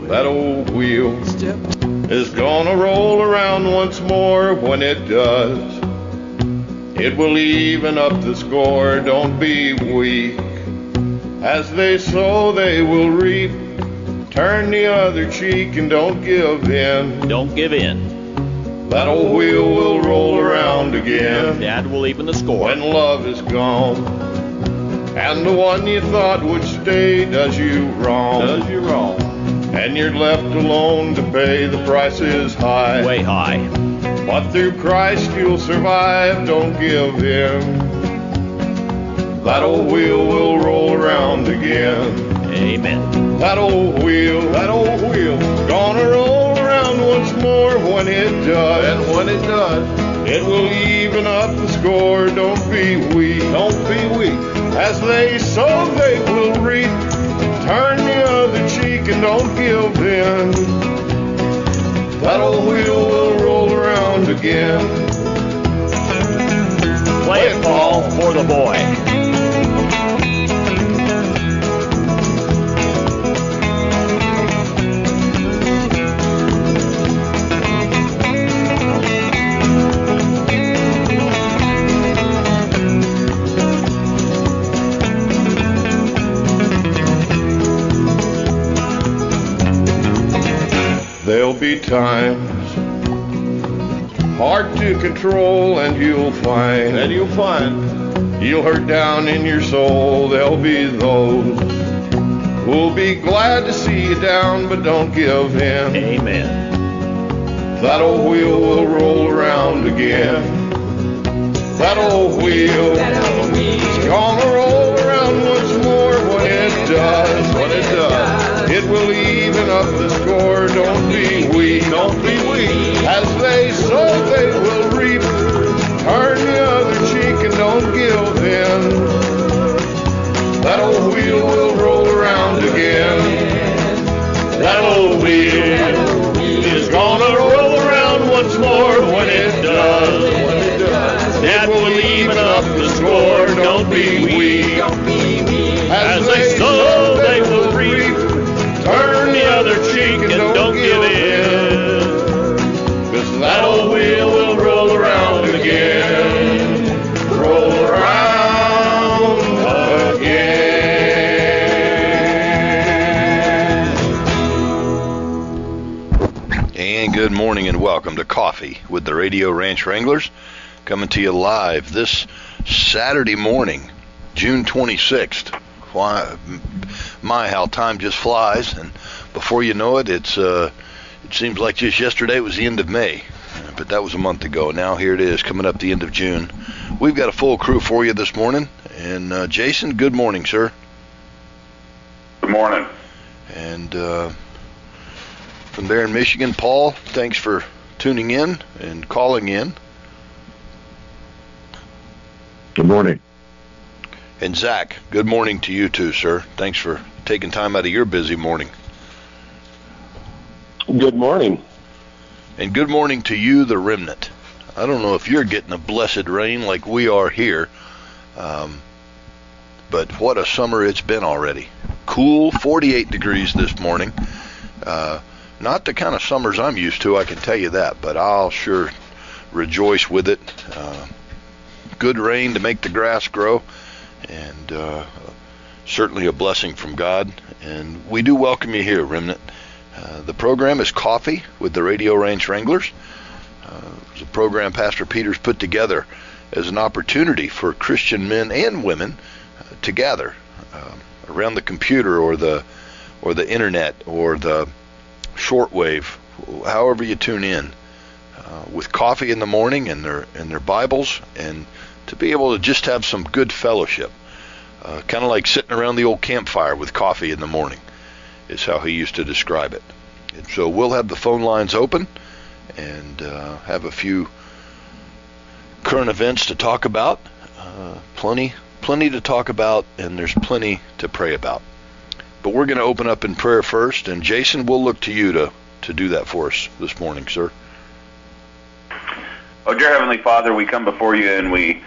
That old wheel is gonna roll around once more. When it does, it will even up the score. Don't be weak. As they sow, they will reap. Turn the other cheek and don't give in. Don't give in. That old wheel will roll around again. Dad will even the score. When love is gone, and the one you thought would stay does you wrong. Does you wrong. And you're left alone to pay. The price is high. Way high. But through Christ you'll survive. Don't give in. That old wheel will roll around again. Amen. That old wheel, gonna roll around once more. When it does, and when it does, it will even up the score. Don't be weak. Don't be weak. As they sow, they will reap. Turn the other cheek and don't give in. That old wheel will roll around again. Play it, Paul, for the boy. There'll be times hard to control, and you'll find you'll hurt down in your soul. There'll be those who'll be glad to see you down, but don't give in. Amen. That old wheel will roll around again. That old wheel is gonna roll around once more. When it does, it will even up the score. Don't be weak. Don't be weak. As they sow, they will reap. Turn the other cheek and don't give in. That old wheel will roll around again. That old wheel is gonna roll around once more. When it does, it will even up the score. Don't be weak. As they sow, they will reap. Turn the other cheek and don't give in. 'Cause that old wheel will roll around again. Roll around again. And good morning and welcome to Coffee with the Radio Ranch Wranglers, coming to you live this Saturday morning, June 26th. Why, my, how time just flies, and before you know it, it seems like just yesterday was the end of May, but that was a month ago. Now here it is, coming up the end of June. We've got a full crew for you this morning, and Jason, good morning, sir. Good morning. And from there in Michigan, Paul, thanks for tuning in and calling in. Good morning. And Zach, good morning to you too, sir. Thanks for taking time out of your busy morning. Good morning. And good morning to you, the remnant. I don't know if you're getting a blessed rain like we are here, but what a summer it's been already. Cool, 48 degrees this morning. Not the kind of summers I'm used to, I can tell you that, but I'll sure rejoice with it. Good rain to make the grass grow, and certainly a blessing from God. And we do welcome you here, remnant. The program is Coffee with the Radio Ranch Wranglers. It's a program Pastor Peters put together as an opportunity for Christian men and women to gather around the computer or the internet or the shortwave, however you tune in, with coffee in the morning and their Bibles, and to be able to just have some good fellowship, kind of like sitting around the old campfire with coffee in the morning, is how he used to describe it. And so we'll have the phone lines open and have a few current events to talk about, plenty to talk about, and there's plenty to pray about. But we're going to open up in prayer first, and Jason, we'll look to you to do that for us this morning, sir. Oh, dear Heavenly Father, we come before you and we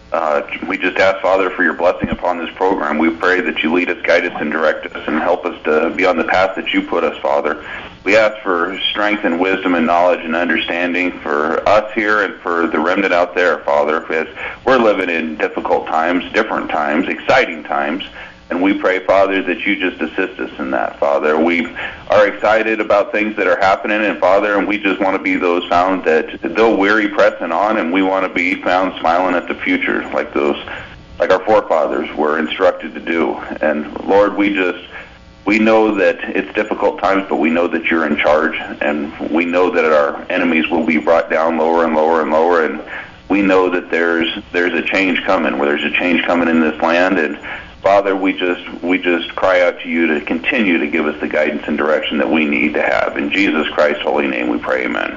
We just ask, Father, for your blessing upon this program. We pray that you lead us, guide us, and direct us, and help us to be on the path that you put us, Father. We ask for strength and wisdom and knowledge and understanding for us here and for the remnant out there, Father, as we're living in difficult times, different times, exciting times. And we pray, Father, that you just assist us in that, Father. We are excited about things that are happening, and Father, and we just want to be those found that though weary, pressing on, and we want to be found smiling at the future, like our forefathers were instructed to do. And Lord, we know that it's difficult times, but we know that you're in charge, and we know that our enemies will be brought down lower and lower and lower, and we know that there's a change coming, where there's a change coming in this land. And Father, we just cry out to you to continue to give us the guidance and direction that we need to have. In Jesus Christ's holy name we pray, amen.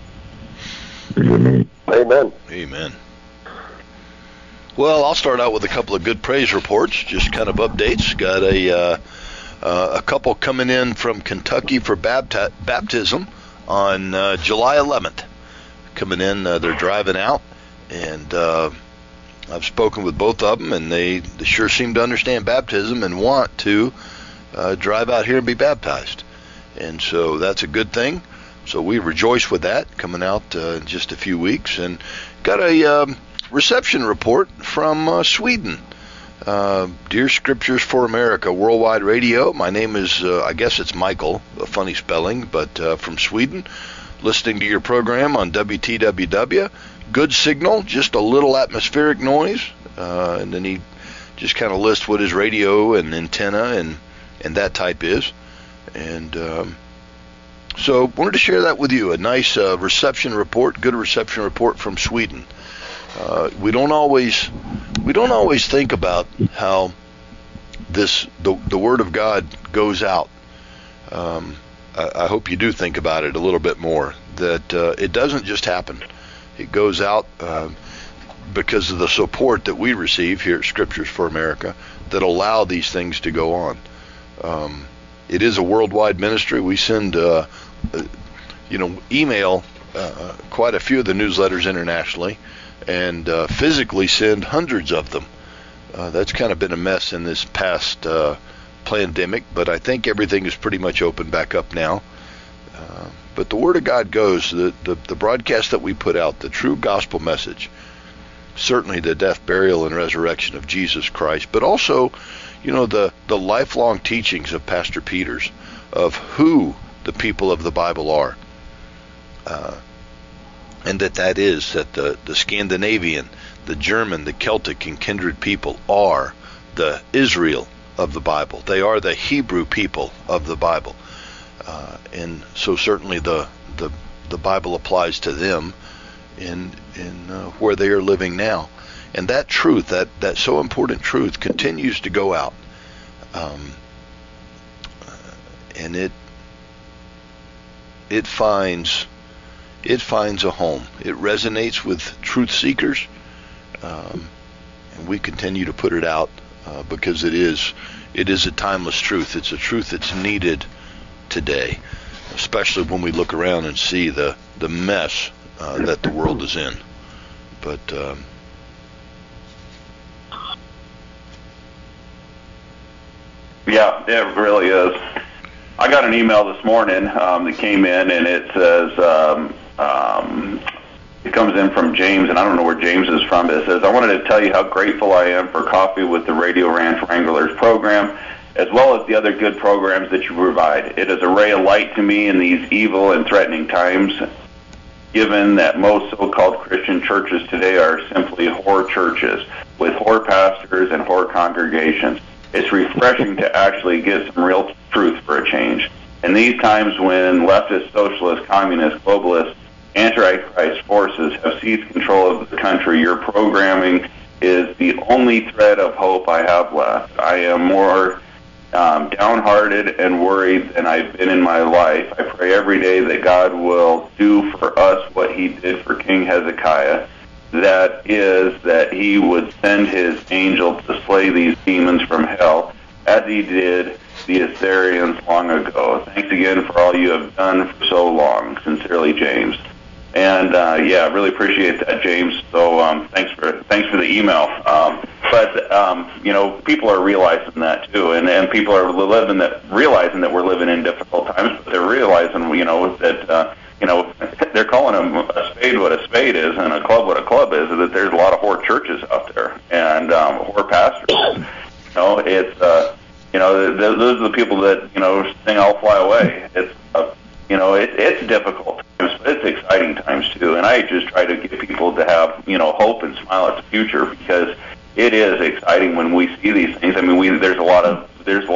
Amen. Amen. Well, I'll start out with a couple of good praise reports, just kind of updates. Got a couple coming in from Kentucky for baptism on July 11th. Coming in, they're driving out, and I've spoken with both of them, and they sure seem to understand baptism and want to drive out here and be baptized. And so that's a good thing. So we rejoice with that, coming out in just a few weeks. And got a reception report from Sweden. Dear Scriptures for America Worldwide Radio. My name is, I guess it's Michael, a funny spelling, but from Sweden. Listening to your program on WTWW. Good signal, just a little atmospheric noise, and then he just kind of lists what his radio and antenna and that type is. And so wanted to share that with you, a nice reception report, good reception report from Sweden. We don't always think about how the Word of God goes out. I hope you do think about it a little bit more, that it doesn't just happen. It goes out because of the support that we receive here at Scriptures for America that allow these things to go on. It is a worldwide ministry. We send, email quite a few of the newsletters internationally, and physically send hundreds of them. That's kind of been a mess in this past pandemic, but I think everything is pretty much open back up now. But the Word of God goes, the broadcast that we put out, the true gospel message, certainly the death, burial, and resurrection of Jesus Christ, but also, the lifelong teachings of Pastor Peters of who the people of the Bible are. And that is that the Scandinavian, the German, the Celtic, and kindred people are the Israel of the Bible. They are the Hebrew people of the Bible. And so certainly the Bible applies to them in where they are living now. And that truth, that so important truth, continues to go out. And it finds a home. It resonates with truth seekers. And we continue to put it out because it is a timeless truth. It's a truth that's needed today, especially when we look around and see the mess that the world is in. But yeah, it really is. I got an email this morning that came in, and it says, it comes in from James, and I don't know where James is from, but it says, I wanted to tell you how grateful I am for Coffee with the Radio Ranch Wranglers program, as well as the other good programs that you provide. It is a ray of light to me in these evil and threatening times, given that most so-called Christian churches today are simply whore churches with whore pastors and whore congregations. It's refreshing to actually get some real truth for a change. In these times when leftist, socialist, communist, globalist, antichrist forces have seized control of the country, your programming is the only thread of hope I have left. I am more downhearted and worried than I've been in my life. I pray every day that God will do for us what he did for King Hezekiah. That is, that he would send his angel to slay these demons from hell, as he did the Assyrians long ago. Thanks again for all you have done for so long. Sincerely, James. And yeah, really appreciate that, James. So thanks for the email. But you know, people are realizing that too, and people are realizing that we're living in difficult times. But they're realizing, you know, that you know, they're calling them a spade what a spade is, and a club what a club is. That there's a lot of whore churches out there, and whore pastors. You know, it's you know, those are the people that, you know, sing "I'll Fly Away." It's you know, it's difficult times, but it's exciting times too. And I just try to get people to have, you know, hope and smile at the future, because it is exciting when we see these things. I mean, there's a lot of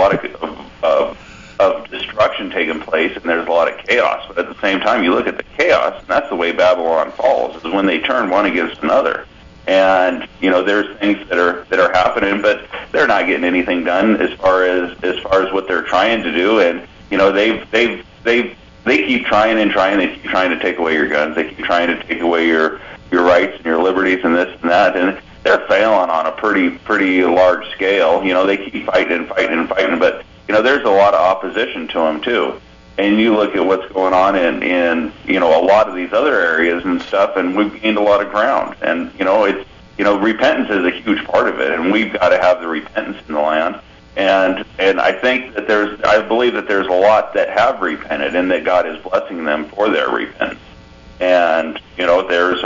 destruction taking place, and there's a lot of chaos. But at the same time, you look at the chaos, and that's the way Babylon falls, is when they turn one against another. And you know, there's things that are happening, but they're not getting anything done as far as what they're trying to do. And you know, they keep trying and trying. They keep trying to take away your guns. They keep trying to take away your rights and your liberties and this and that. And they're failing on a pretty large scale. You know, they keep fighting and fighting and fighting. But you know, there's a lot of opposition to them too. And you look at what's going on in you know, a lot of these other areas and stuff, and we've gained a lot of ground. And you know, it's, you know, repentance is a huge part of it, and we've got to have the repentance in the land. And I think that I believe that there's a lot that have repented, and that God is blessing them for their repentance. And you know,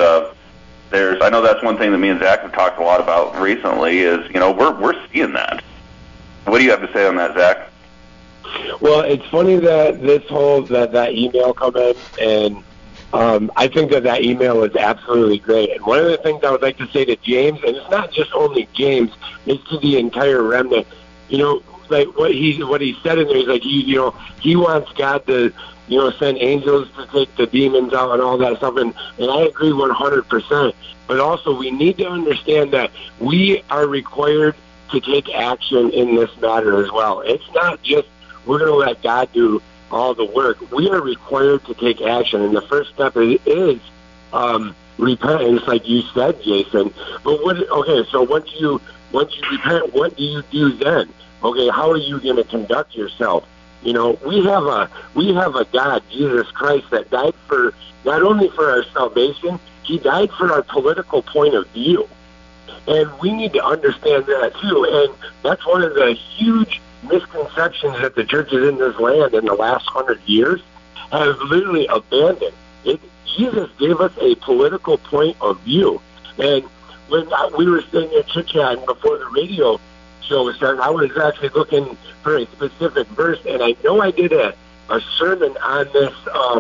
I know that's one thing that me and Zach have talked a lot about recently, is, you know, we're seeing that. What do you have to say on that, Zach? Well, it's funny that that email come in, and I think that email is absolutely great. And one of the things I would like to say to James, and it's not just only James, it's to the entire remnant. You know, like what he said in there, he's like, you know, he wants God to, you know, send angels to take the demons out and all that stuff, and I agree 100%. But also, we need to understand that we are required to take action in this matter as well. It's not just we're going to let God do all the work. We are required to take action, and the first step is repentance, like you said, Jason. But so once you repent, what do you do then? Okay, how are you going to conduct yourself? You know, we have a God, Jesus Christ, that died for not only for our salvation, he died for our political point of view. And we need to understand that too. And that's one of the huge misconceptions that the churches in this land in the last 100 years have literally abandoned. Jesus gave us a political point of view. And when we were sitting there chit-chatting before the radio show was starting, I was actually looking for a specific verse, and I know I did a sermon on this.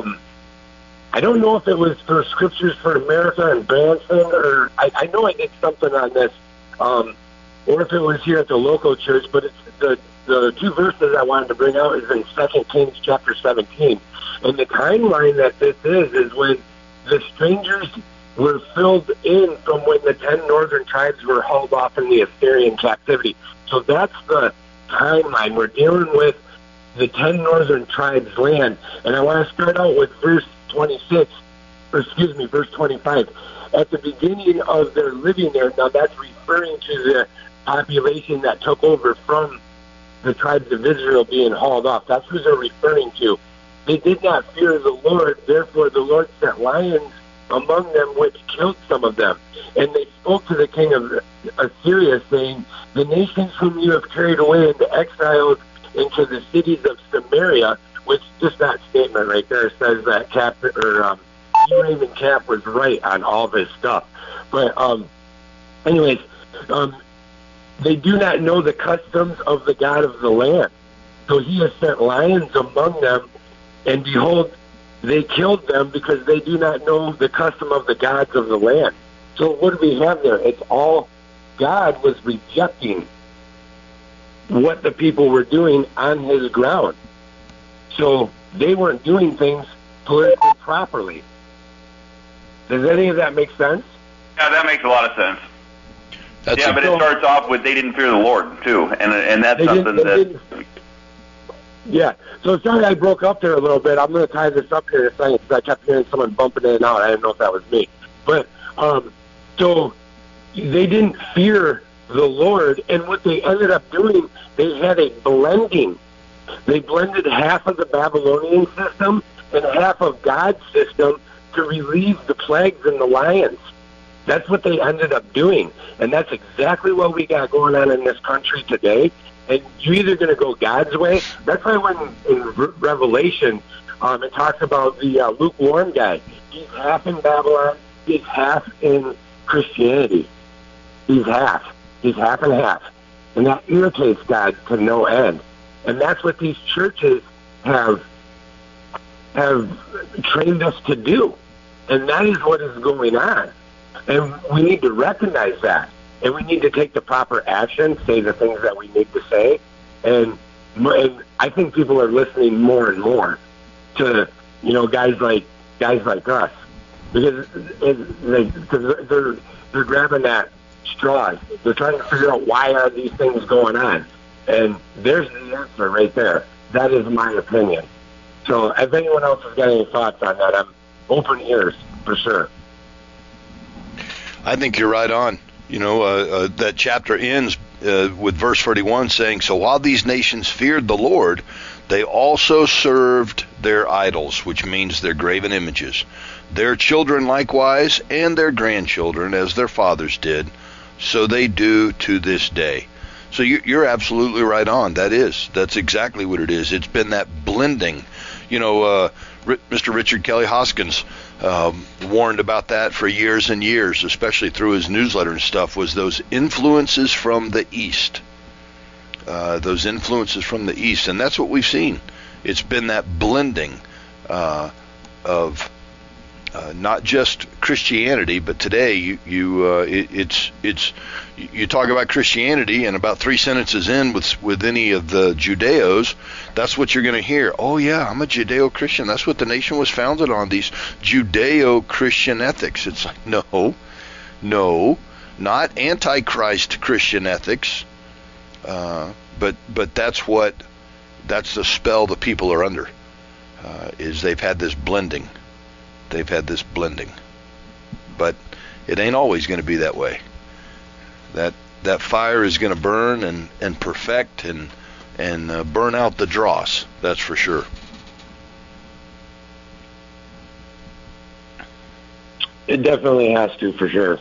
I don't know if it was for Scriptures for America and Branson, or I know I did something on this, or if it was here at the local church, but it's the two verses I wanted to bring out is in 2 Kings chapter 17. And the timeline that this is when the strangers were filled in from when the 10 northern tribes were hauled off in the Assyrian captivity. So that's the timeline. We're dealing with the 10 northern tribes' land. And I want to start out with verse 25. At the beginning of their living there, now that's referring to the population that took over from the tribes of Israel being hauled off. That's who they're referring to. They did not fear the Lord, therefore the Lord sent lions among them, which killed some of them. And they spoke to the king of Assyria, saying, the nations whom you have carried away into exiles into the cities of Samaria, which just that statement right there says that Raven Cap was right on all this stuff. But anyways, they do not know the customs of the God of the land. So he has sent lions among them, and behold, they killed them because they do not know the custom of the gods of the land. So what do we have there? It's all God was rejecting what the people were doing on his ground. So they weren't doing things politically properly. Does any of that make sense? Yeah, that makes a lot of sense. But it starts off with they didn't fear the Lord too, and that's something that. Yeah. So sorry I broke up there a little bit. I'm going to tie this up here in a second because I kept hearing someone bumping in and out. I didn't know if that was me. But so they didn't fear the Lord, and what they ended up doing, they had a blending. They blended half of the Babylonian system and half of God's system to relieve the plagues and the lions. That's what they ended up doing. And that's exactly what we got going on in this country today. And you're either going to go God's way. That's why when in Revelation, it talks about the lukewarm guy. He's half in Babylon. He's half in Christianity. He's half. He's half and half. And that irritates God to no end. And that's what these churches have trained us to do. And that is what is going on. And we need to recognize that. And we need to take the proper action, say the things that we need to say. And I think people are listening more and more to, guys like us. Because they're grabbing that straw. They're trying to figure out why are these things going on. And there's the answer right there. That is my opinion. So if anyone else has got any thoughts on that, I'm open ears for sure. I think you're right on. That chapter ends with verse 31 saying, "So while these nations feared the Lord, they also served their idols," which means their graven images, "their children likewise, and their grandchildren, as their fathers did, so they do to this day." So you're absolutely right on. That's exactly what it is. It's been that blending. Mr. Richard Kelly Hoskins warned about that for years and years, especially through his newsletter and stuff, was those influences from the East. And that's what we've seen. It's been that blending of not just Christianity, but today you talk about Christianity, and about 3 sentences in with any of the Judeos, that's what you're going to hear. Oh yeah, I'm a Judeo-Christian. That's what the nation was founded on, these Judeo-Christian ethics. It's like, no, not Antichrist Christian ethics, but that's the spell the people are under, is they've had this blending. But it ain't always going to be that way. That fire is going to burn and perfect and burn out the dross. That's for sure. It definitely has to, for sure.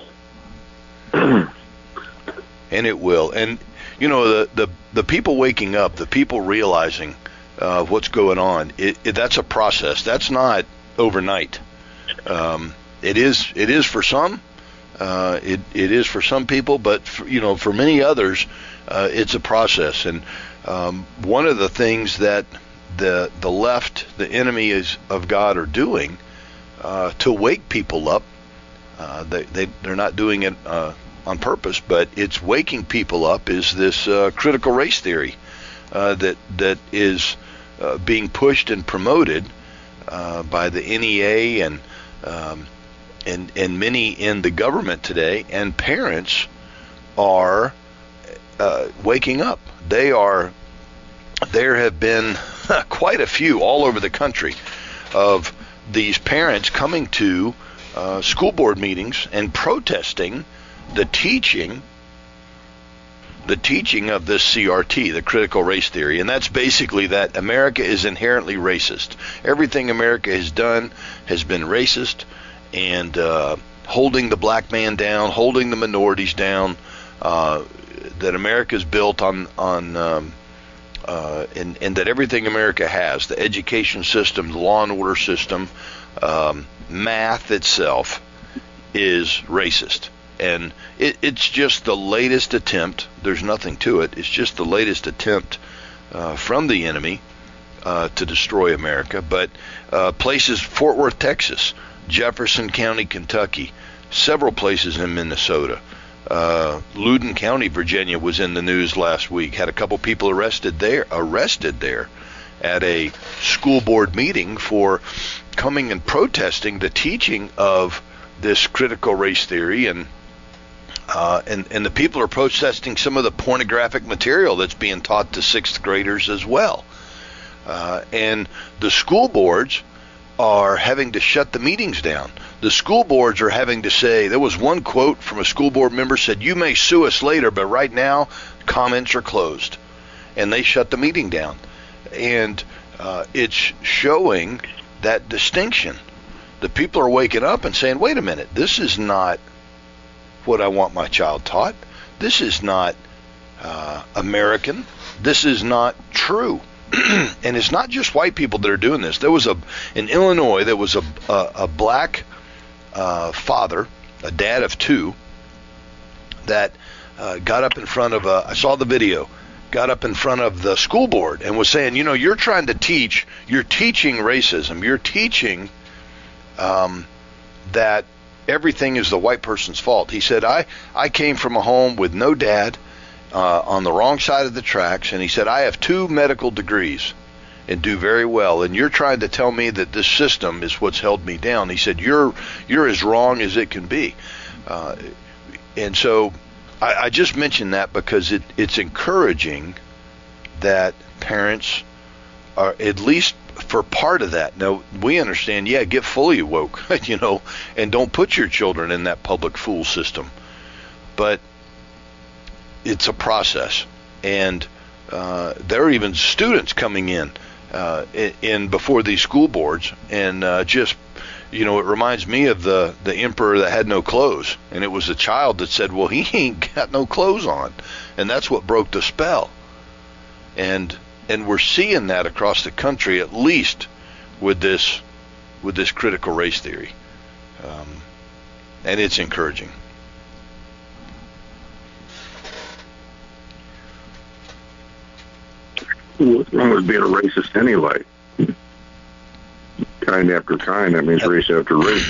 And it will. And the people waking up, the people realizing what's going on, that's a process. That's not overnight. It is for some. It is for some people, but for many others, it's a process. And one of the things that the left, the enemy of God, are doing to wake people up, they're not doing it on purpose, but it's waking people up, is this critical race theory that is being pushed and promoted by the NEA and many in the government today, and parents are waking up. There have been quite a few all over the country of these parents coming to school board meetings and protesting the teaching of this CRT, the critical race theory. And that's basically that America is inherently racist. Everything America has done has been racist, and holding the black man down, holding the minorities down, that America is built on and that everything America has, the education system, the law and order system, math itself, is racist. And it's just the latest attempt. There's nothing to it. It's just the latest attempt from the enemy to destroy America. But places, Fort Worth, Texas, Jefferson County, Kentucky, several places in Minnesota, Loudoun County, Virginia was in the news last week. Had a couple people arrested there at a school board meeting for coming and protesting the teaching of this critical race theory, and the people are protesting some of the pornographic material that's being taught to 6th graders as well. And the school boards are having to shut the meetings down. The school boards are having to say, there was one quote from a school board member said, "You may sue us later, but right now comments are closed." And they shut the meeting down. And it's showing that distinction the people are waking up and saying, wait a minute, this is not what I want my child taught. This is not American. This is not true. And it's not just white people that are doing this. There was in Illinois, there was a black father, a dad of two, that got up in front of I saw the video, got up in front of the school board and was saying, you're trying to teach, you're teaching racism. You're teaching that everything is the white person's fault. He said, I came from a home with no dad, on the wrong side of the tracks, and he said, I have 2 medical degrees and do very well, and you're trying to tell me that this system is what's held me down. He said, you're as wrong as it can be. And so I just mentioned that because it's encouraging that parents are, at least for part of that. Now, we understand, get fully woke, and don't put your children in that public fool system. But it's a process, and there are even students coming in before these school boards, and it reminds me of the emperor that had no clothes, and it was a child that said, well, he ain't got no clothes on, and that's what broke the spell. And we're seeing that across the country, at least with this critical race theory, and it's encouraging. What's wrong with being a racist anyway? Kind after kind, that means race after race.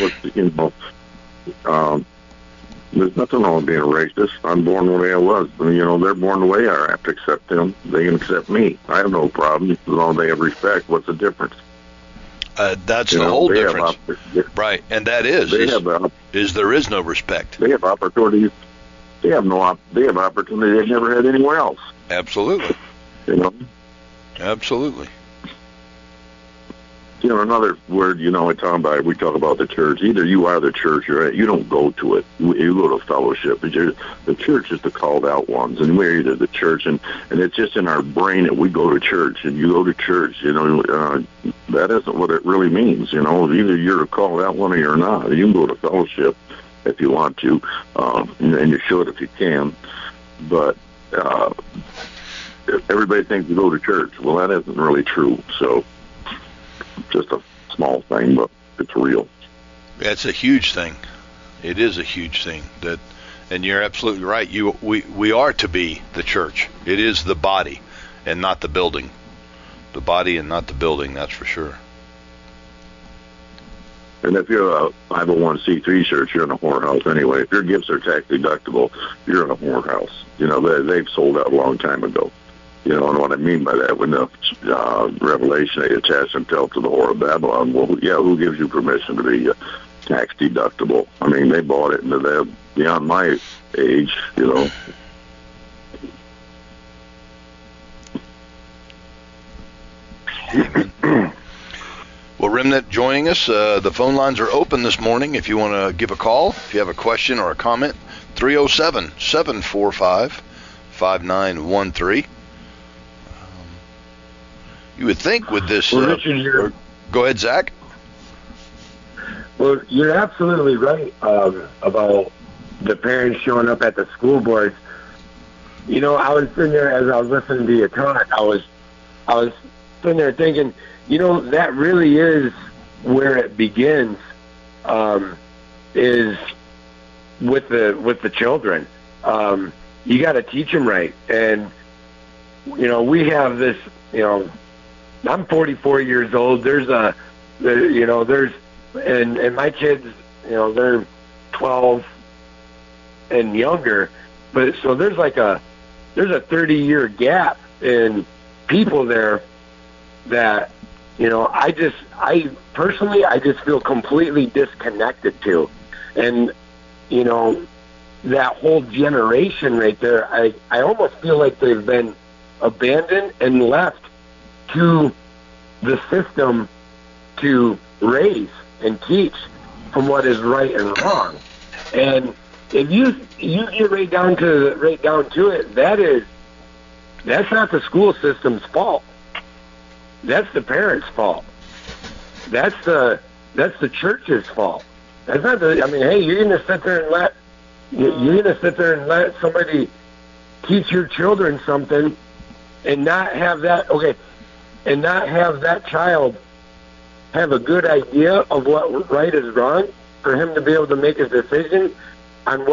There's nothing wrong with being a racist. I'm born the way I was. They're born the way I have to accept them. They can accept me. I have no problem as long as they have respect. What's the difference? That's the whole difference. Right, and that is there is no respect. They have opportunities. They have opportunity they've never had anywhere else. Absolutely. Absolutely. Another word, we talk about the church. Either you are the church or you don't go to it. You go to fellowship. The church is the called out ones, and we're either the church, and it's just in our brain that we go to church, and you go to church. That isn't what it really means. Either you're a called out one or you're not. You can go to fellowship if you want to, and you should if you can. But everybody thinks you go to church. Well, that isn't really true. So, just a small thing, but it's real. That's a huge thing. It is a huge thing. And you're absolutely right. We are to be the church. It is the body, and not the building. The body and not the building. That's for sure. And if you're a 501c3 church, you're in a whorehouse anyway. If your gifts are tax deductible, you're in a whorehouse. They've sold out a long time ago. And what I mean by that, when the Revelation, they attach themselves to the whore of Babylon, well, who gives you permission to be tax deductible? I mean, they bought it into that beyond my age, Well, Remnant joining us. The phone lines are open this morning if you want to give a call. If you have a question or a comment, 307-745-5913. You would think with this... Well, Richard, go ahead, Zach. Well, you're absolutely right about the parents showing up at the school boards. I was sitting there as I was listening to you talk. I was sitting there thinking, that really is where it begins, is with the children. You got to teach them right, and we have this. I'm 44 years old. And my kids, they're 12 and younger, but so there's a 30-year gap in people there that, I personally just feel completely disconnected to. And, that whole generation right there, I almost feel like they've been abandoned and left to the system to raise and teach from what is right and wrong. And if you get right down to it, that's not the school system's fault. That's the parents' fault. That's the that's the church's fault. That's not the. I mean, hey, you're going to sit there and let somebody teach your children something, and not have that child have a good idea of what right is wrong, for him to be able to make a decision on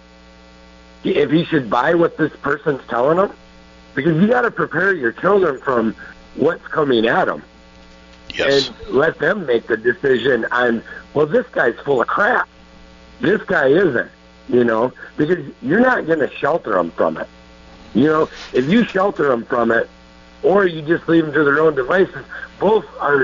if he should buy what this person's telling him. Because you got to prepare your children from what's coming at them. Yes. And let them make the decision on, well, this guy's full of crap. This guy isn't, because you're not going to shelter them from it. If you shelter them from it, or you just leave them to their own devices, both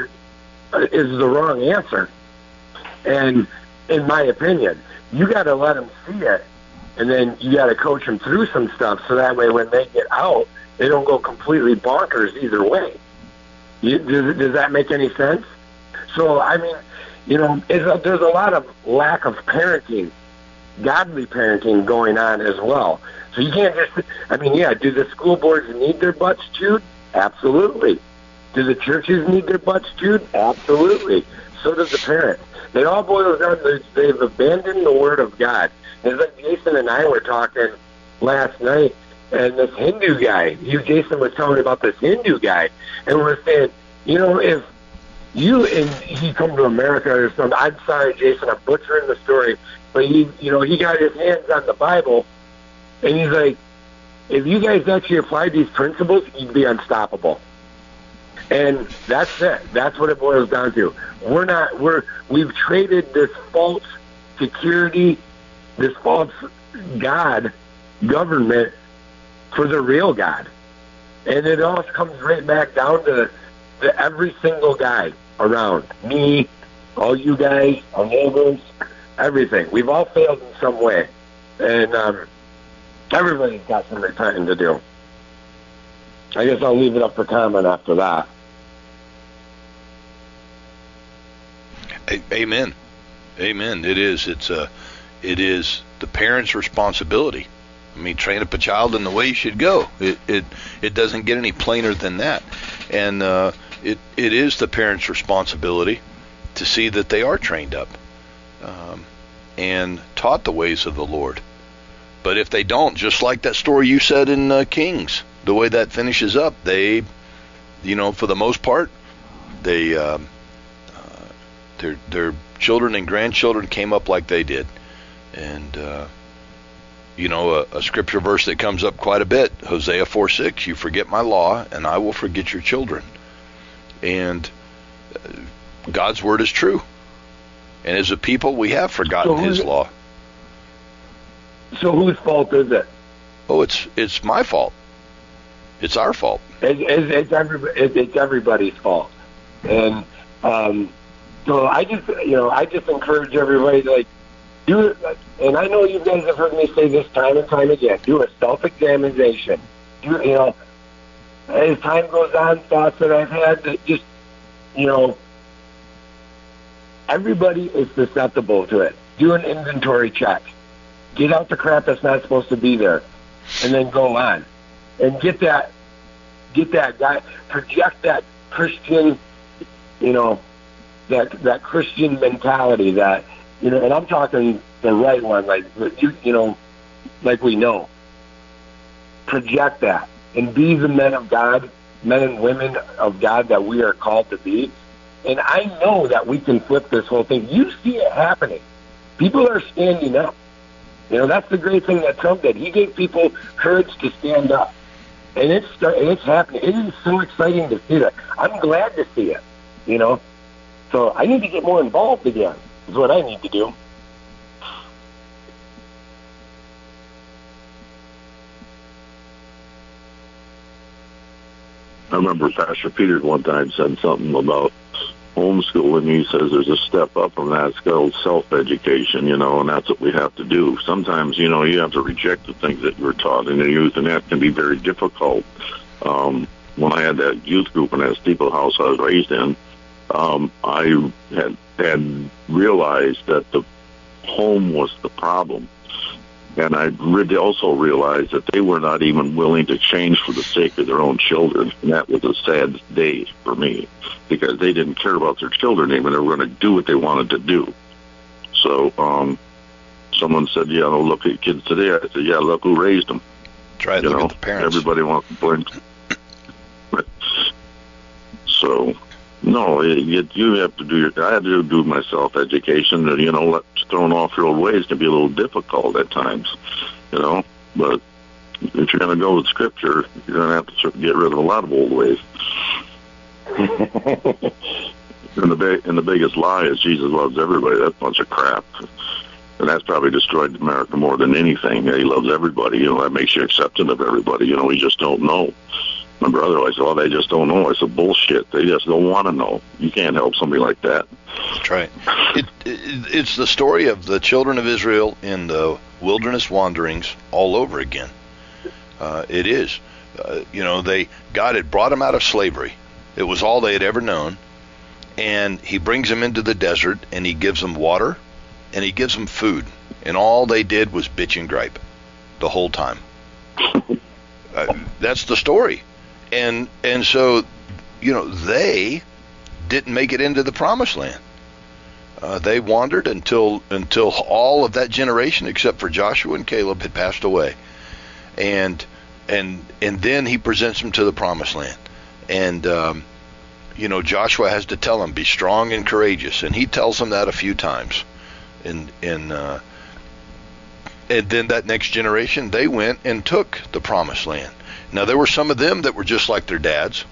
is the wrong answer. And in my opinion, you got to let them see it, and then you got to coach them through some stuff, so that way when they get out, they don't go completely bonkers either way. Does that make any sense? So, I mean, there's a lot of lack of parenting, godly parenting going on as well. So you can't just, do the school boards need their butts chewed? Absolutely. Do the churches need their butts chewed? Absolutely. So does the parents. It all boils down to they've abandoned the Word of God. It's like Jason and I were talking last night, and this Hindu guy, Jason was telling me about this Hindu guy, and we're saying, if you and he come to America or something, I'm sorry, Jason, I'm butchering the story, but he got his hands on the Bible, and he's like, if you guys actually applied these principles, you'd be unstoppable. And that's it. That's what it boils down to. We've traded this false security, this false God government for the real God. And it all comes right back down to every single guy around. Me, all you guys, our neighbors, everything. We've all failed in some way. And everybody's got some repenting to do. I guess I'll leave it up for comment after that. Amen. Amen. It is. It is the parent's responsibility. Train up a child in the way he should go. It doesn't get any plainer than that. And it is the parent's responsibility to see that they are trained up and taught the ways of the Lord. But if they don't, just like that story you said in Kings, the way that finishes up, they, for the most part, they their children and grandchildren came up like they did. And a scripture verse that comes up quite a bit, Hosea 4:6, you forget my law and I will forget your children. And God's word is true. And as a people, we have forgotten his law. So whose fault is it? Oh, it's my fault. It's our fault. It's everybody's fault. And so I just encourage everybody to do it. And I know you guys have heard me say this time and time again. Do a self-examination. As time goes on, thoughts that I've had that just, everybody is susceptible to it. Do an inventory check. Get out the crap that's not supposed to be there, and then go on. And get that guy, project that Christian, that Christian mentality that, and I'm talking the right one, like we know. Project that and be the men of God, men and women of God that we are called to be. And I know that we can flip this whole thing. You see it happening. People are standing up. That's the great thing that Trump did. He gave people courage to stand up. And it's happening. It is so exciting to see that. I'm glad to see it, So I need to get more involved again, is what I need to do. I remember Pastor Peters one time said something about homeschooling. He says there's a step up from that. It's called self-education, and that's what we have to do. Sometimes, you have to reject the things that you were taught in the youth, and that can be very difficult. When I had that youth group in that steeple house I was raised in, I had realized that the home was the problem. And I also realized that they were not even willing to change for the sake of their own children. And that was a sad day for me, because they didn't care about their children even. They were going to do what they wanted to do. So someone said, look at kids today. I said, yeah, look who raised them. That's right, look at the parents. Everybody wants to blame. So, no, you have to do I had to do my self-education. And, throwing off your old ways can be a little difficult at times, but if you're going to go with Scripture, you're going to have to get rid of a lot of old ways. And the biggest lie is Jesus loves everybody. That's a bunch of crap. And that's probably destroyed America more than anything. He loves everybody. That makes you accepting of everybody. We just don't know. My brother always said, they just don't know. I said, bullshit. They just don't want to know. You can't help somebody like that. That's right. It's the story of the children of Israel in the wilderness wanderings all over again. It is. God had brought them out of slavery. It was all they had ever known. And he brings them into the desert, and he gives them water, and he gives them food. And all they did was bitch and gripe the whole time. That's the story. And so, they didn't make it into the promised land. They wandered until all of that generation, except for Joshua and Caleb, had passed away. And then he presents them to the promised land. And, Joshua has to tell them, be strong and courageous. And he tells them that a few times. And then that next generation, they went and took the promised land. Now, there were some of them that were just like their dads,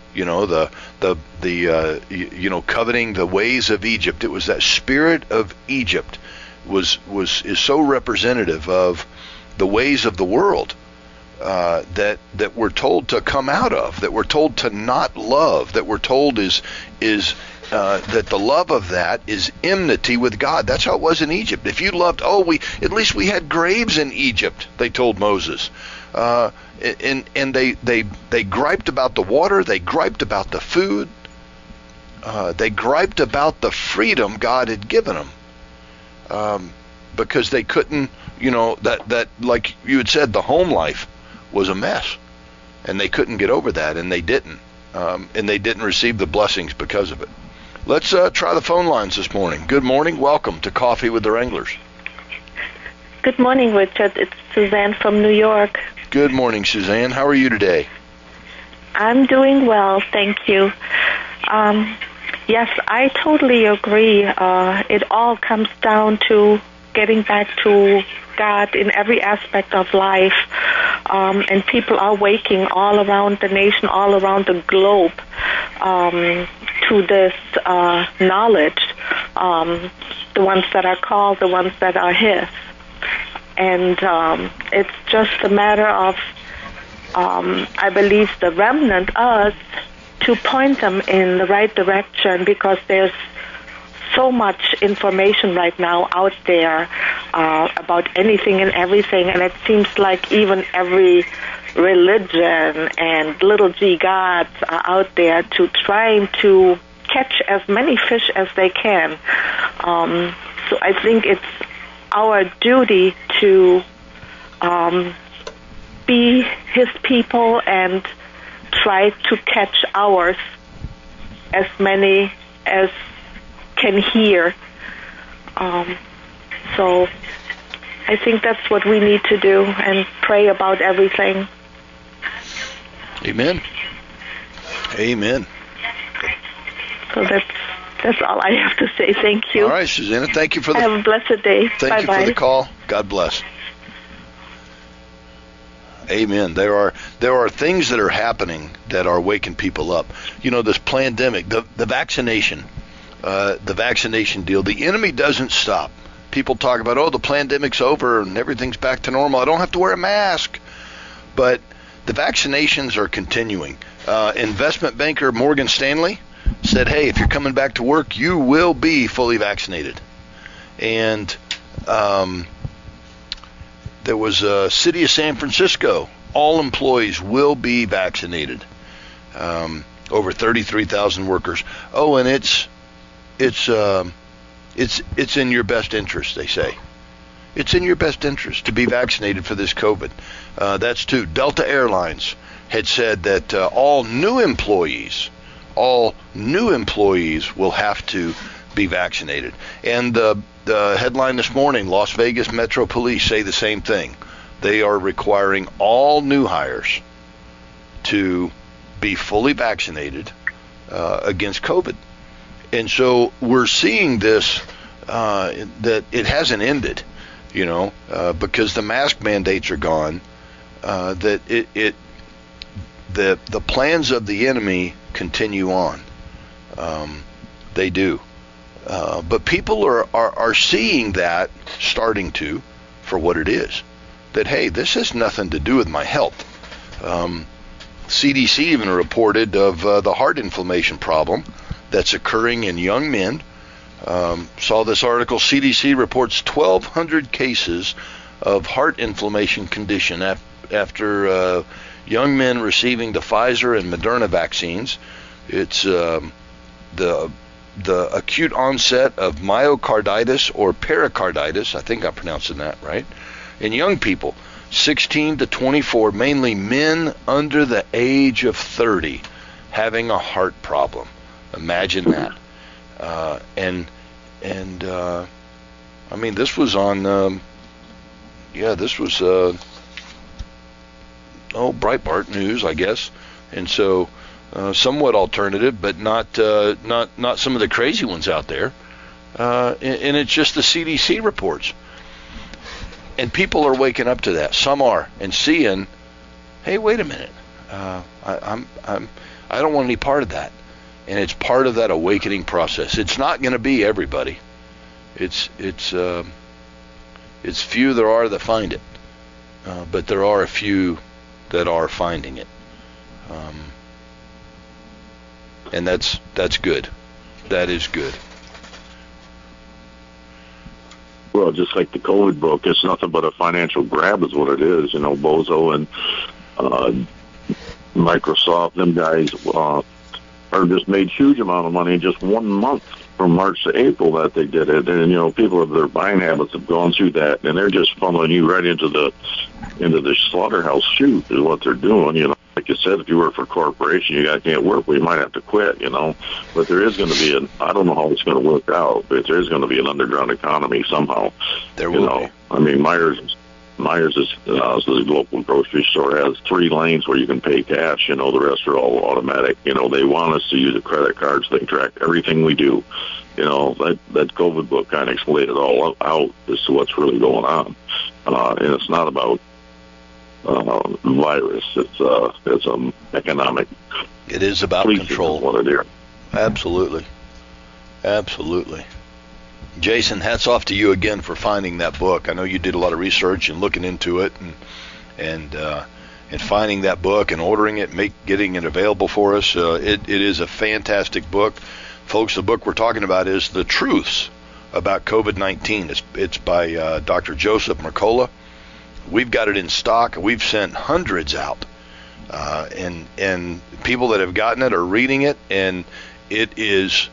coveting the ways of Egypt. It was that spirit of Egypt is so representative of the ways of the world that we're told to come out of, that we're told to not love, that we're told is that the love of that is enmity with God. That's how it was in Egypt. If you loved, at least we had graves in Egypt, they told Moses. And they griped about the water, they griped about the food, they griped about the freedom God had given them, because they couldn't, that like you had said, the home life was a mess, and they couldn't get over that, and they didn't receive the blessings because of it. Let's try the phone lines this morning. Good morning, welcome to Coffee with the Wranglers. Good morning, Richard. It's Suzanne from New York. Good morning, Suzanne. How are you today? I'm doing well, thank you. Yes, I totally agree. It all comes down to getting back to God in every aspect of life. And people are waking all around the nation, all around the globe, to this knowledge. The ones that are called, the ones that are His. And it's just a matter of, I believe, the remnant, us, to point them in the right direction, because there's so much information right now out there about anything and everything, and it seems like even every religion and little g gods are out there to trying to catch as many fish as they can. So I think it's our duty to be His people and try to catch ours, as many as can hear. So I think that's what we need to do, and pray about everything. Amen. Amen. So that's all I have to say. Thank you. All right, Susanna. Thank you for the. Have a blessed day. Thank you for the call. God bless. Amen. There are things that are happening that are waking people up. This pandemic, the vaccination deal. The enemy doesn't stop. People talk about, the pandemic's over and everything's back to normal. I don't have to wear a mask. But the vaccinations are continuing. Investment banker Morgan Stanley said, hey, if you're coming back to work, you will be fully vaccinated. And there was a city of San Francisco, all employees will be vaccinated. Over 33,000 workers. Oh, and it's in your best interest, they say. It's in your best interest to be vaccinated for this COVID. That's 2. Delta Airlines had said that all new employees will have to be vaccinated. And the headline this morning, Las Vegas Metro Police say the same thing. They are requiring all new hires to be fully vaccinated against COVID. And so we're seeing this, that it hasn't ended, because the mask mandates are gone, that the plans of the enemy continue on. They do. But people are seeing that, starting to, for what it is. That, hey, this has nothing to do with my health. CDC even reported of the heart inflammation problem that's occurring in young men. Saw this article, CDC reports 1,200 cases of heart inflammation condition after young men receiving the Pfizer and Moderna vaccines. It's the acute onset of myocarditis or pericarditis, I think I'm pronouncing that right, in young people, 16 to 24, mainly men under the age of 30, having a heart problem. Imagine that. I mean, this was on, this was, Breitbart News, I guess. And so, somewhat alternative, but not some of the crazy ones out there. And it's just the CDC reports. And people are waking up to that. Some are, and seeing, hey, wait a minute. I don't want any part of that. And it's part of that awakening process. It's not going to be everybody. It's few there are that find it, but there are a few that are finding it, and that's good. That is good. Well, just like the COVID book, it's nothing but a financial grab is what it is. Bozo and Microsoft, them guys are just made huge amount of money in just 1 month from March to April that they did it. And, people of their buying habits have gone through that, and they're just funneling you right into the slaughterhouse chute is what they're doing. Like you said, if you work for a corporation, you guys can't work, well, you might have to quit, But there is going to be I don't know how it's going to work out, but there is going to be an underground economy somehow. There will be. I mean, Myers is a local grocery store, has 3 lanes where you can pay cash. The rest are all automatic. They want us to use a credit card so they can track everything we do. That COVID book kind of explained it all out as to what's really going on. And it's not about virus. It's economic. It is about control. What it is. Absolutely. Jason, hats off to you again for finding that book. I know you did a lot of research and looking into it, and finding that book and ordering it, getting it available for us. It is a fantastic book, folks. The book we're talking about is The Truths About COVID-19. It's by Dr. Joseph Mercola. We've got it in stock. We've sent hundreds out, and people that have gotten it are reading it, and it is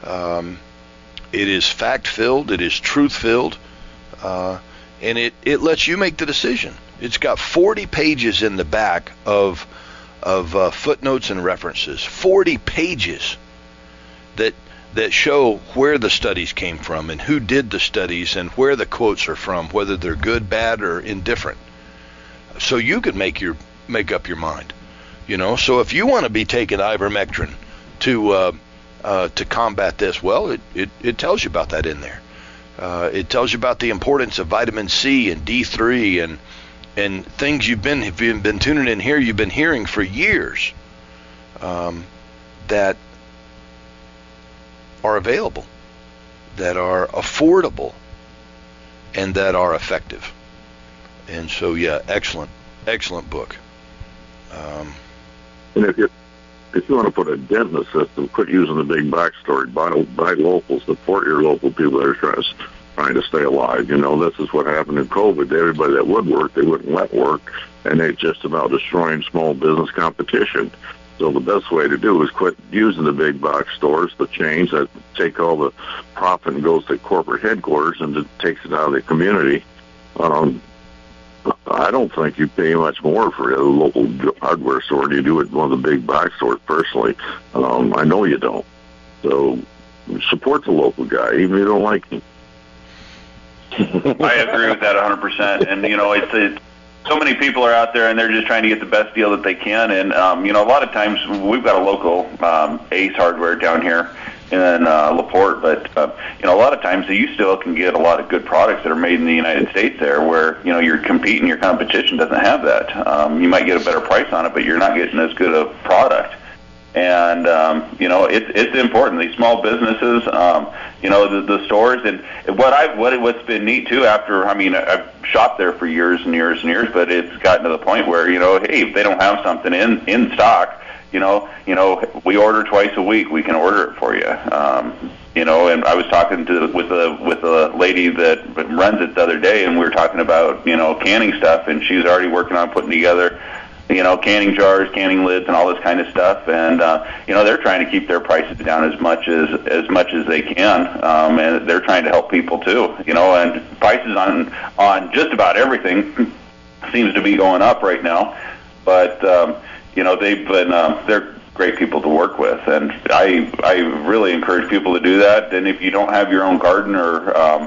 fact-filled, it is truth-filled, and it lets you make the decision. It's got 40 pages in the back of footnotes and references, 40 pages that show where the studies came from and who did the studies and where the quotes are from, whether they're good, bad, or indifferent. So you could make up your mind. So if you want to be taking ivermectin to combat this, well, it tells you about that in there. It tells you about the importance of vitamin C and D3 and things if you've been tuning in here, you've been hearing for years that are available, that are affordable, and that are effective. And so, yeah, excellent book. And if you want to put a dent in the system, quit using the big backstory. Buy local, support your local people that are trying to stay alive. This is what happened in COVID. Everybody that would work, they wouldn't let work, and it's just about destroying small business competition. So the best way to do is quit using the big box stores, the chains that take all the profit and goes to corporate headquarters and it takes it out of the community, I don't think you pay much more for a local hardware store than you do at one of the big box stores, personally. I know you don't. So support the local guy, even if you don't like him. I agree with that 100%. And, it's so many people are out there, and they're just trying to get the best deal that they can. And, a lot of times we've got a local Ace Hardware down here in LaPorte, but, a lot of times you still can get a lot of good products that are made in the United States there where, you're competing, your competition doesn't have that. You might get a better price on it, but you're not getting as good a product. And, it's important. These small businesses, the stores, and what's been neat too I've shopped there for years and years and years, but it's gotten to the point where, hey, if they don't have something in stock, we order twice a week, we can order it for you. And I was talking with a lady that runs it the other day, and we were talking about, canning stuff, and she's already working on putting together, canning jars, canning lids, and all this kind of stuff. And, they're trying to keep their prices down as much as they can. And they're trying to help people too, and prices on just about everything seems to be going up right now. But, they're great people to work with. And I really encourage people to do that. And if you don't have your own garden or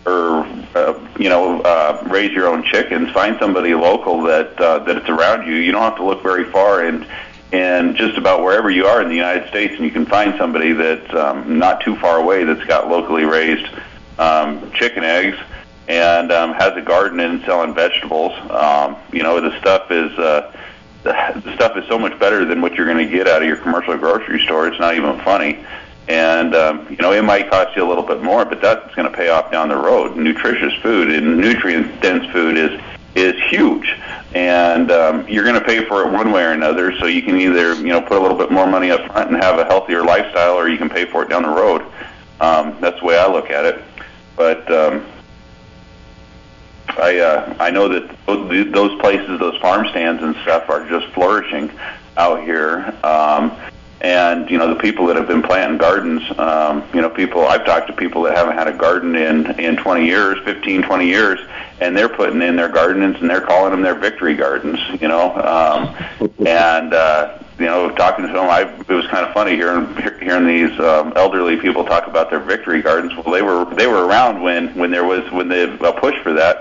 raise your own chickens, find somebody local that it's around you. You don't have to look very far, and just about wherever you are in the United States, and you can find somebody that's not too far away that's got locally raised chicken eggs and has a garden and selling vegetables. The stuff is so much better than what you're going to get out of your commercial grocery store. It's not even funny. And, it might cost you a little bit more, but that's going to pay off down the road. Nutritious food and nutrient-dense food is huge. And you're going to pay for it one way or another, so you can either, put a little bit more money up front and have a healthier lifestyle, or you can pay for it down the road. That's the way I look at it. But I know that those places, those farm stands and stuff are just flourishing out here. And, the people that have been planting gardens, I've talked to people that haven't had a garden in 20 years, 15, 20 years, and they're putting in their gardens, and they're calling them their victory gardens, talking to them, it was kind of funny hearing these elderly people talk about their victory gardens. Well, they were around when there was a push for that,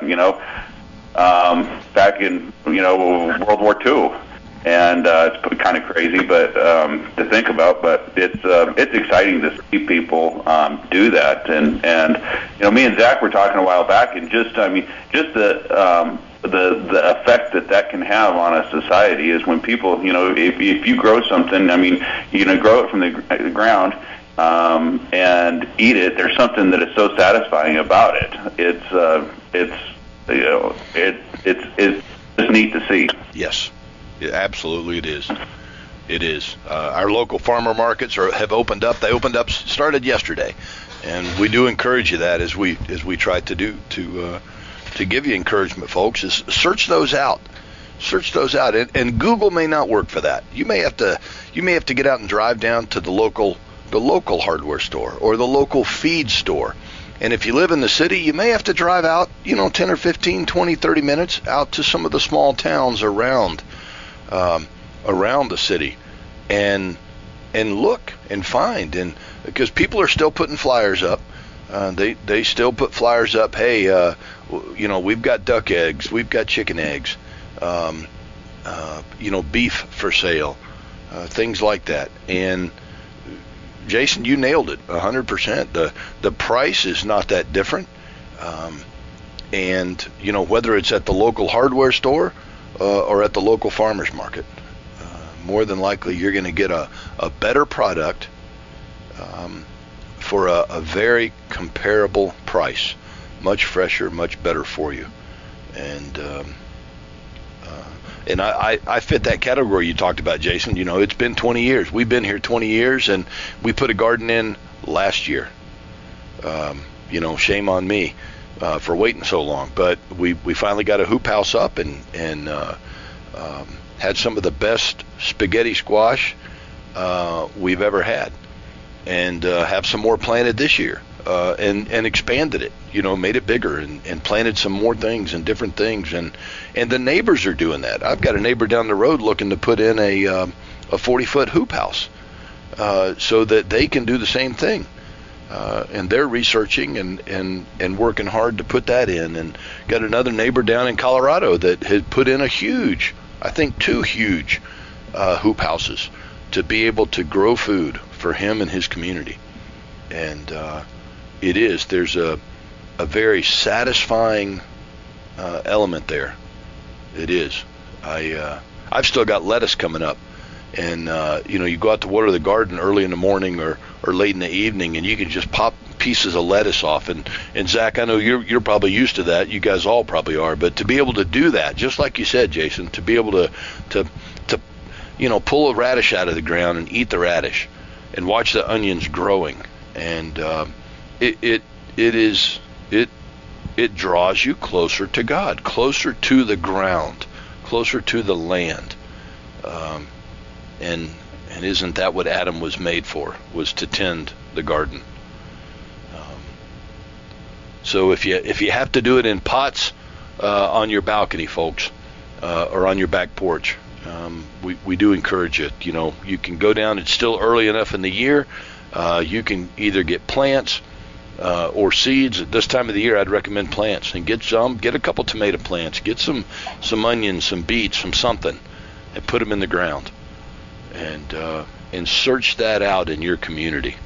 back in, World War II. And it's kind of crazy, but to think about. But it's exciting to see people do that. And me and Zach were talking a while back, and just the effect that can have on a society is when people, if you grow something, grow it from the ground and eat it. There's something that is so satisfying about it. It's just neat to see. Yes. Yeah, absolutely, it is. It is. Our local farmer markets have opened up. They started yesterday, and we do encourage you that as we try to do to give you encouragement, folks. Is search those out. Search those out, and Google may not work for that. You may have to get out and drive down to the local hardware store or the local feed store. And if you live in the city, you may have to drive out, 10 or 15, 20, 30 minutes out to some of the small towns around the city and look and find, and because people are still putting flyers up, they still put flyers up. Hey, we've got duck eggs, we've got chicken eggs, beef for sale, things like that. And Jason, you nailed it 100%. The price is not that different, and whether it's at the local hardware store or at the local farmer's market, more than likely you're going to get a better product for a very comparable price, much fresher, much better for you. And I fit that category you talked about, Jason. It's been 20 years. We've been here 20 years, and we put a garden in last year. Shame on me for waiting so long. But we finally got a hoop house up and had some of the best spaghetti squash we've ever had, and have some more planted this year. and expanded it, made it bigger and planted some more things and different things. And the neighbors are doing that. I've got a neighbor down the road looking to put in a 40-foot hoop house so that they can do the same thing. And they're researching and working hard to put that in. And got another neighbor down in Colorado that had put in I think 2 huge hoop houses to be able to grow food for him and his community. And there's a very satisfying element there. It is. I've still got lettuce coming up. And, you go out to water the garden early in the morning or late in the evening, and you can just pop pieces of lettuce off. And Zach, I know you're probably used to that. You guys all probably are. But to be able to do that, just like you said, Jason, to be able to pull a radish out of the ground and eat the radish and watch the onions growing. And it draws you closer to God, closer to the ground, closer to the land. And isn't that what Adam was made for, was to tend the garden? So if you have to do it in pots on your balcony, folks, or on your back porch, we do encourage it. You can go down. It's still early enough in the year. You can either get plants or seeds. At this time of the year, I'd recommend plants. And get a couple tomato plants. Get some onions, some beets, some something, and put them in the ground. And search that out in your community.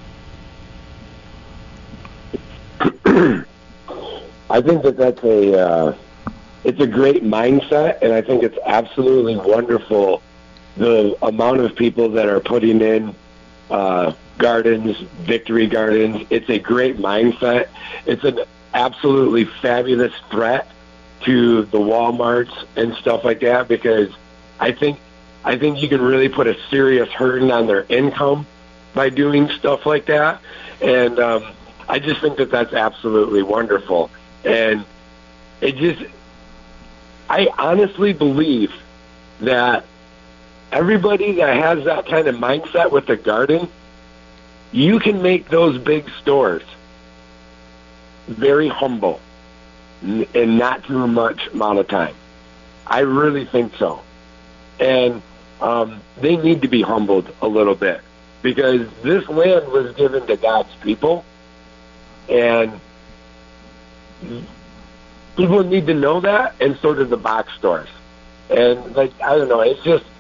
I think that's it's a great mindset, and I think it's absolutely wonderful the amount of people that are putting in gardens, victory gardens. It's a great mindset. It's an absolutely fabulous threat to the Walmarts and stuff like that, because I think you can really put a serious burden on their income by doing stuff like that. And I just think that's absolutely wonderful. And I honestly believe that everybody that has that kind of mindset with the garden, you can make those big stores very humble in not too much amount of time. I really think so. And they need to be humbled a little bit, because this land was given to God's people, and people need to know that, and so do the box stores. And I don't know, it's just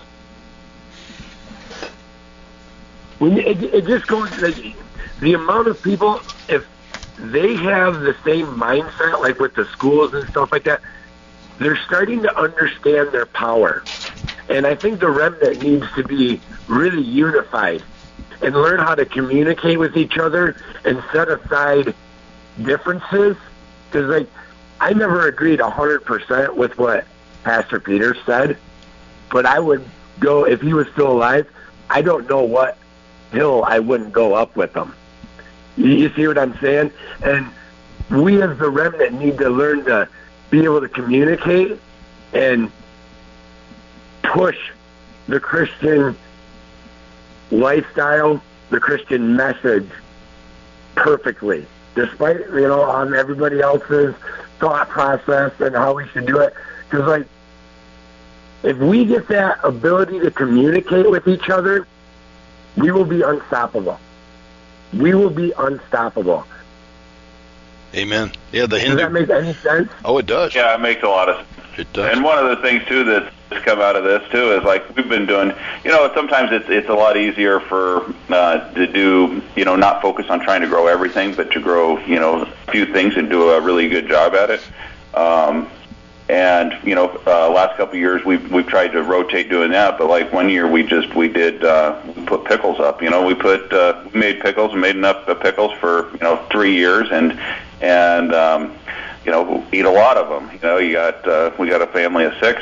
it just goes the amount of people, if they have the same mindset, like with the schools and stuff like that, they're starting to understand their power. And I think the remnant needs to be really unified and learn how to communicate with each other and set aside differences. Because, I never agreed 100% with what Pastor Peter said, but I would go, if he was still alive, I don't know what hill I wouldn't go up with him. You see what I'm saying? And we as the remnant need to learn to be able to communicate and push the Christian lifestyle, the Christian message perfectly, despite, on everybody else's thought process and how we should do it. Because, if we get that ability to communicate with each other, we will be unstoppable. We will be unstoppable. Amen. Yeah, Does that make any sense? Oh, it does. Yeah, it makes a lot of sense. It does. And one of the things, too, that's come out of this, too, is we've been doing, sometimes it's a lot easier to do, not focus on trying to grow everything, but to grow, a few things and do a really good job at it. Last couple of years we've tried to rotate doing that, but 1 year we put pickles up. We made pickles and made enough pickles for 3 years and eat a lot of them. We got a family of 6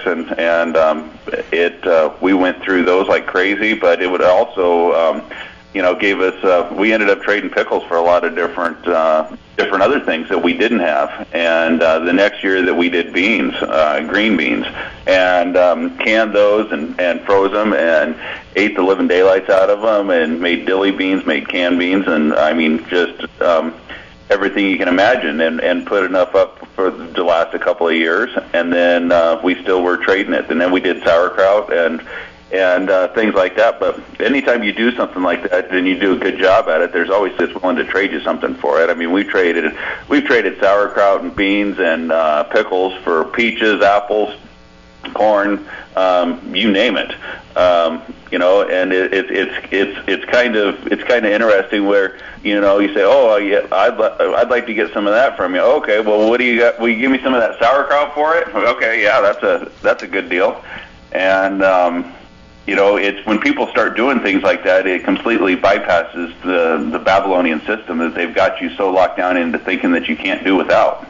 and we went through those like crazy, but it would also gave us we ended up trading pickles for a lot of different other things that we didn't have. And the next year that we did beans, green beans, and canned those and froze them and ate the living daylights out of them and made dilly beans, made canned beans, and everything you can imagine, and put enough up to last a couple of years, and then we still were trading it, and then we did sauerkraut and things like that. But anytime you do something like that and you do a good job at it, there's always this willing to trade you something for it. I mean, we've traded sauerkraut and beans and pickles for peaches, apples, corn, you name it. You know, and it's kind of interesting where, you know, you say, oh yeah, I'd like to get some of that from you. Okay, well, what do you got? Will you give me some of that sauerkraut for it? Okay, yeah, that's a good deal. And you know, it's when people start doing things like that, it completely bypasses the Babylonian system that they've got you so locked down into thinking that you can't do without.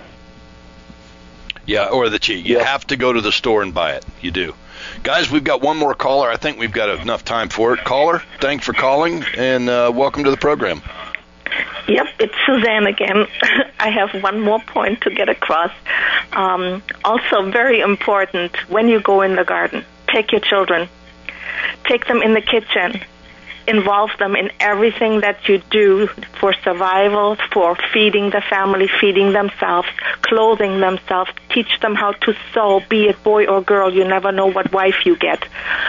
Yeah, or that you have to go to the store and buy it. You do. Guys, we've got one more caller. I think we've got enough time for it. Caller, thanks for calling, and welcome to the program. Yep, it's Suzanne again. I have one more point to get across. Also very important, when you go in the garden, take your children. Take them in the kitchen. Involve them in everything that you do for survival, for feeding the family, feeding themselves, clothing themselves. Teach them how to sew, be it boy or girl. You never know what wife you get.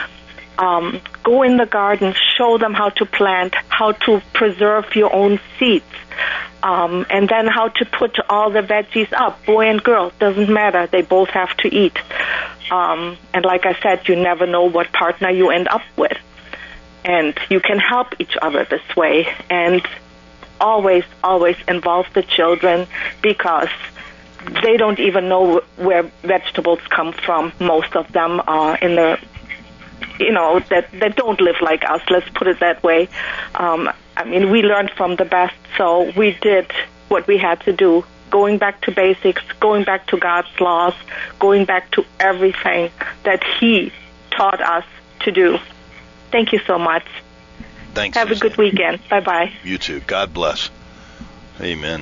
Go in the garden, show them how to plant, how to preserve your own seeds, and then how to put all the veggies up. Boy and girl, doesn't matter. They both have to eat. And like I said, you never know what partner you end up with. And you can help each other this way. And always, always involve the children, because they don't even know where vegetables come from. Most of them are in the, you know, that don't live like us, let's put it that way. I mean, we learned from the best, so we did what we had to do, going back to basics, going back to God's laws, going back to everything that He taught us to do. Thank you so much. Thanks. Have a good weekend. Bye-bye. You too. God bless. Amen.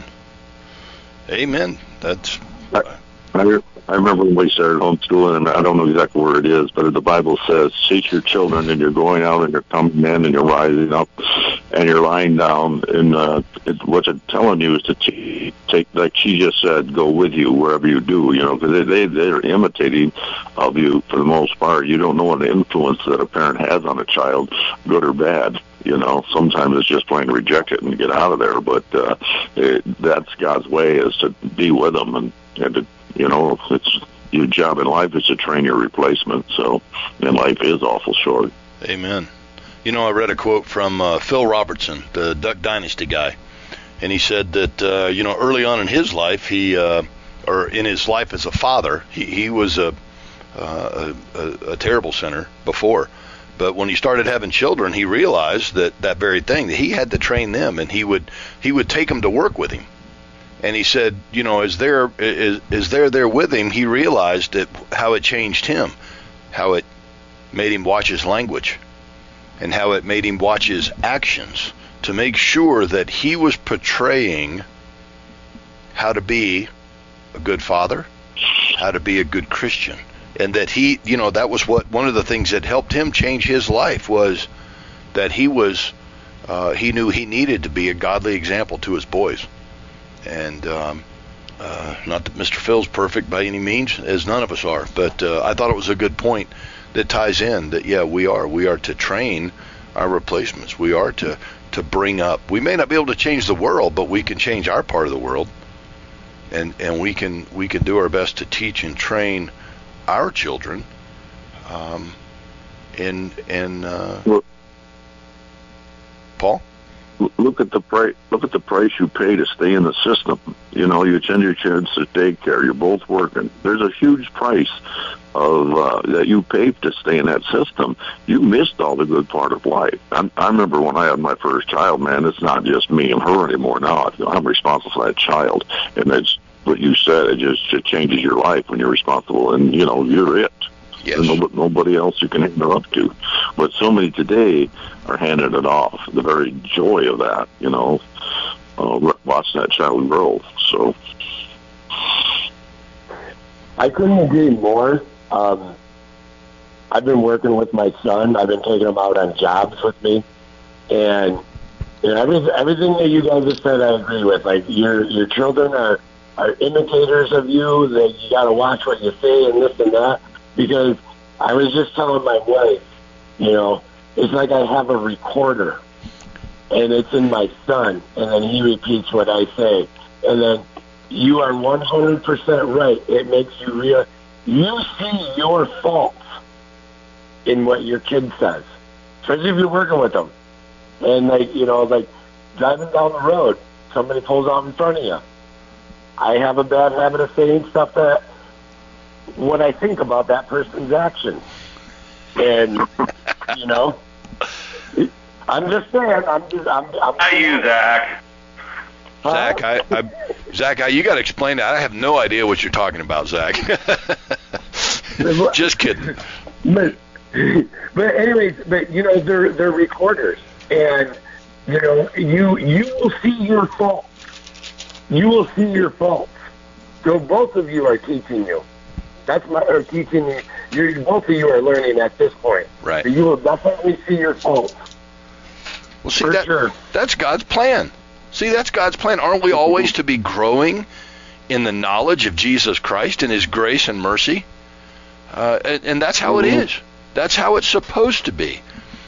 Amen. That's... I remember when we started homeschooling, and I don't know exactly where it is, but the Bible says, teach your children, and you're going out, and you're coming in, and you're rising up, and you're lying down. And what it's telling you is to take, like she just said, go with you wherever you do, you know, because they're imitating of you for the most part. You don't know what influence that a parent has on a child, good or bad. You know, sometimes it's just plain reject it and get out of there, but that's God's way, is to be with them, and to, you know, it's your job in life is to train your replacement. So, and life is awful short. Amen. You know, I read a quote from Phil Robertson, the Duck Dynasty guy, and he said that you know, early on in his life, or in his life as a father, he was a terrible sinner before. But when he started having children, he realized that very thing, that he had to train them, and he would take them to work with him. And he said, you know, as they're there with him, he realized how it changed him, how it made him watch his language, and how it made him watch his actions, to make sure that he was portraying how to be a good father, how to be a good Christian. And that he, you know, that was one of the things that helped him change his life, was that he knew he needed to be a godly example to his boys. And not that Mr. Phil's perfect by any means, as none of us are, but I thought it was a good point that ties in that, yeah, we are to train our replacements. We are to bring up. We may not be able to change the world, but we can change our part of the world, and we can do our best to teach and train our children Paul? Look at the price you pay to stay in the system. You know, you send your kids to daycare. You're both working. There's a huge price of that you pay to stay in that system. You missed all the good part of life. I remember when I had my first child. Man, it's not just me and her anymore. Now I'm responsible for that child, and that's what you said. It changes your life when you're responsible, and you know you're it. Yes. There's nobody else you can hand it up to. But so many today are handing it off. The very joy of that, you know, watching that child grow. So I couldn't agree more. I've been working with my son. I've been taking him out on jobs with me. And everything that you guys have said, I agree with. Like your children are imitators of you. That you got to watch what you say and this and that. Because I was just telling my wife, it's like I have a recorder, and it's in my son, and then he repeats what I say, and then you are 100% right. It makes you real. You see your faults in what your kid says, especially if you're working with them. And like driving down the road, somebody pulls out in front of you. I have a bad habit of saying stuff that what I think about that person's action. And I'm just saying. You, Zach. Zach, you got to explain that. I have no idea what you're talking about, Zach. Just kidding. But anyways, they're recorders, and you will see your faults. You will see your faults. So both of you are teaching you. Teaching you. Both of you are learning at this point. Right. So you will definitely see your faults. Well, see, that's God's plan. See, that's God's plan. Aren't we always to be growing in the knowledge of Jesus Christ and His grace and mercy? And that's how it is. That's how it's supposed to be.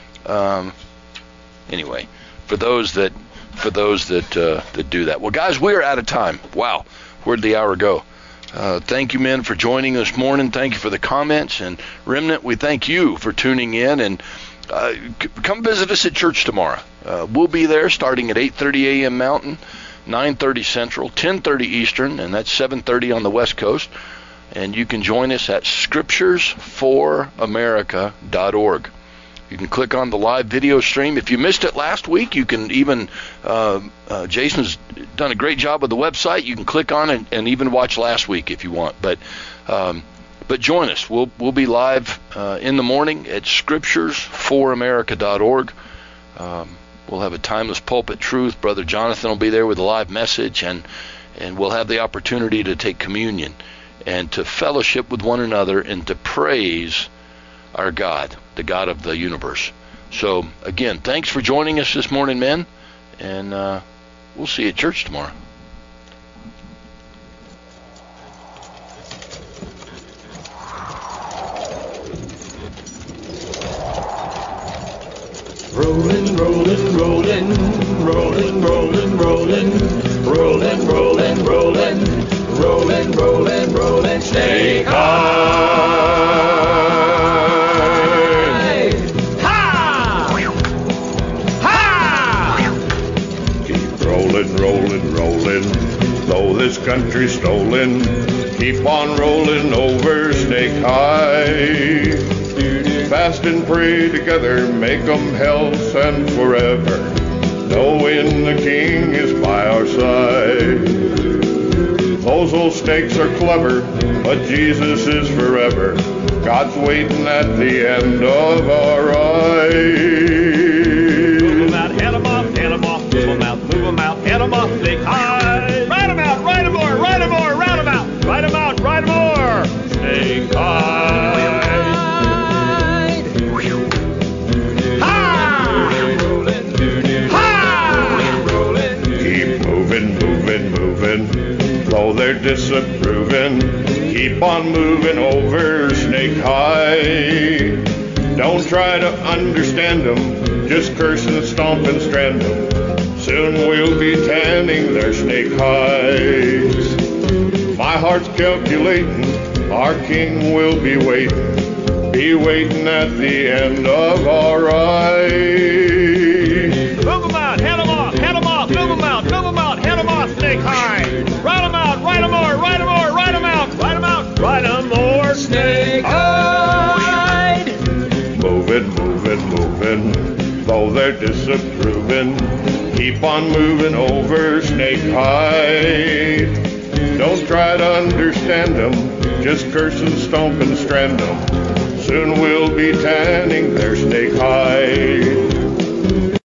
Anyway, for those that do that. Well, guys, we are out of time. Wow, where'd the hour go? Thank you, men, for joining this morning. Thank you for the comments. And Remnant, we thank you for tuning in. And come visit us at church tomorrow. We'll be there starting at 8:30 a.m. Mountain, 9:30 Central, 10:30 Eastern, and that's 7:30 on the West Coast. And you can join us at scripturesforamerica.org. You can click on the live video stream. If you missed it last week, you can even, Jason's done a great job with the website. You can click on it and even watch last week if you want. But join us. We'll be live in the morning at scripturesforamerica.org. We'll have a timeless pulpit truth. Brother Jonathan will be there with a live message, and we'll have the opportunity to take communion and to fellowship with one another and to praise our God, the God of the universe. So, again, thanks for joining us this morning, men, and we'll see you at church tomorrow. Rolling, rolling, rolling, rolling, rolling, rolling, rolling, rolling, rolling, rolling, rolling, rolling, snake high. Ha! Ha! Keep rolling, rolling, rolling, though this country's stolen, keep on rolling over Snake High. Fast and pray together, make 'em health and forever, knowing the King is by our side. Those old snakes are clever, but Jesus is forever. God's waiting at the end of our ride. Move 'em out, head 'em off, move 'em out, move 'em out, head 'em off, Snake High. Ride 'em out, ride 'em more, ride 'em more, round 'em out, ride 'em out, ride 'em more, Snake High. Though they're disapproving, keep on moving over Snake High. Don't try to understand them, just curse and stomp and strand them. Soon we'll be tanning their snake hides. My heart's calculating, our King will be waiting at the end of our ride. Move 'em out, head 'em off, move 'em out, head 'em off, Snake High. Ride 'em out, ride 'em more, ride 'em more, ride 'em out, ride 'em out, ride 'em more, Snake High. Moving, moving, moving, though they're disapproving, keep on moving over Snake High. Don't try to understand them, just curse and stomp and strand them. Soon we'll be tanning their